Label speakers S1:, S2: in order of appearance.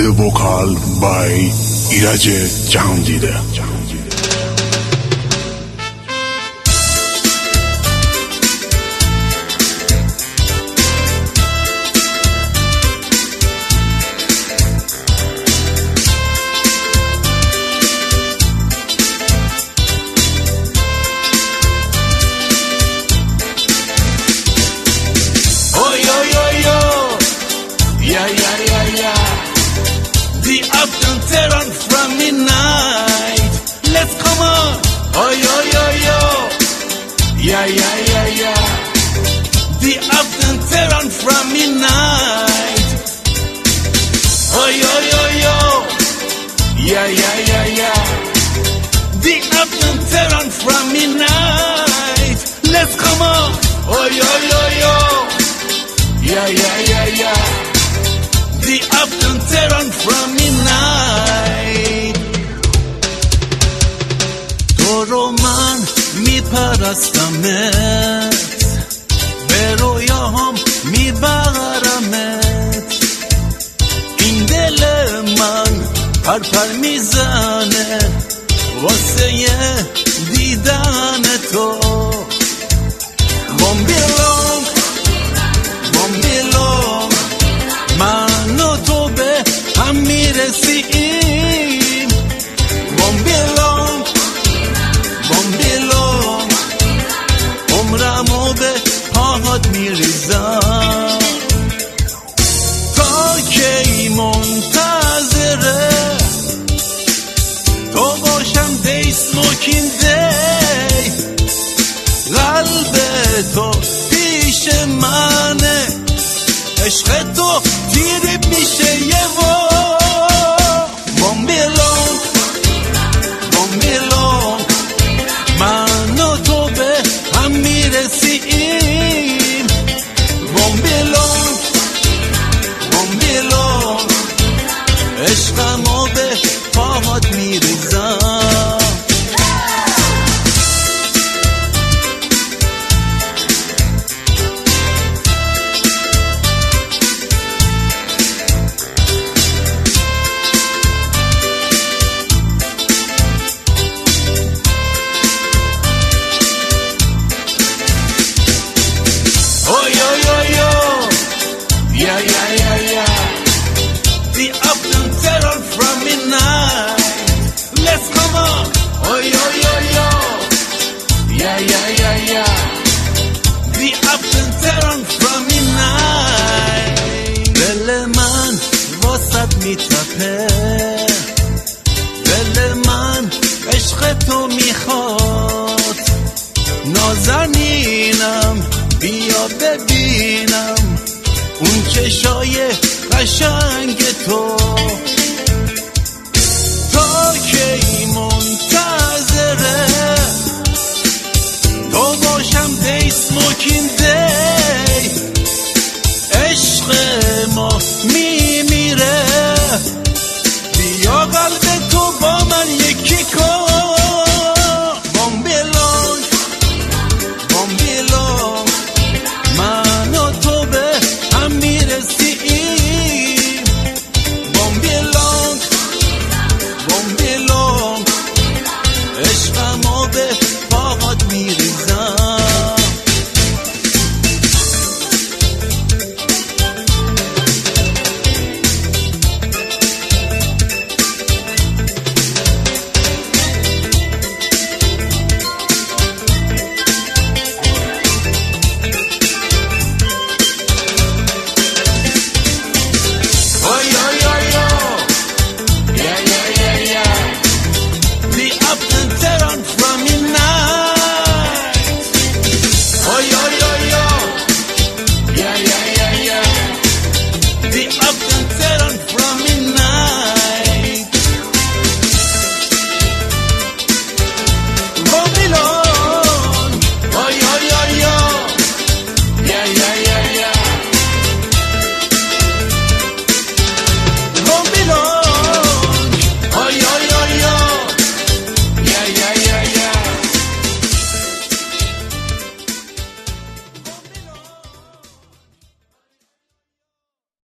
S1: with a vocal by ایرج جهانگیره.
S2: The afternoon terror from midnight. Let's come on. Oh yo yo yo. Yeah yeah yeah yeah. The afternoon terror from midnight. Oh yo yo yo. Yeah yeah yeah yeah. The afternoon terror from midnight. Let's come on. Oh yo yo yo. Yeah yeah yeah yeah. The afternoon terror from midnight. تو رو من میپرستمت، به رویاهم میبرمت. این دل من پرپر میزنه واسه دیدن تو. بامبیلون بامبیلون من و تو به هم میرسیم. بامبیلون بامبیلون عمرمو به پاهات میریزم. تا کی منتظره تو باشم دی سموکین دی. قلب تو پیش منه، عشق تو تیرب میشه یه و بامبیلون بامبیلون من و تو به هم میرسیم. بامبیلون بامبیلون عشقمو به پاهات میریزم. Yeah, yeah, yeah, yeah. The afternoon terror from midnight. Let's come on. Oh, yo, yo, yo. Yeah, yeah, yeah, yeah. The afternoon terror from midnight. دل من واسط میتپه، دل من عشق تو میخواد. نازنینم بیا ببینم اون چشای قشنگ تو.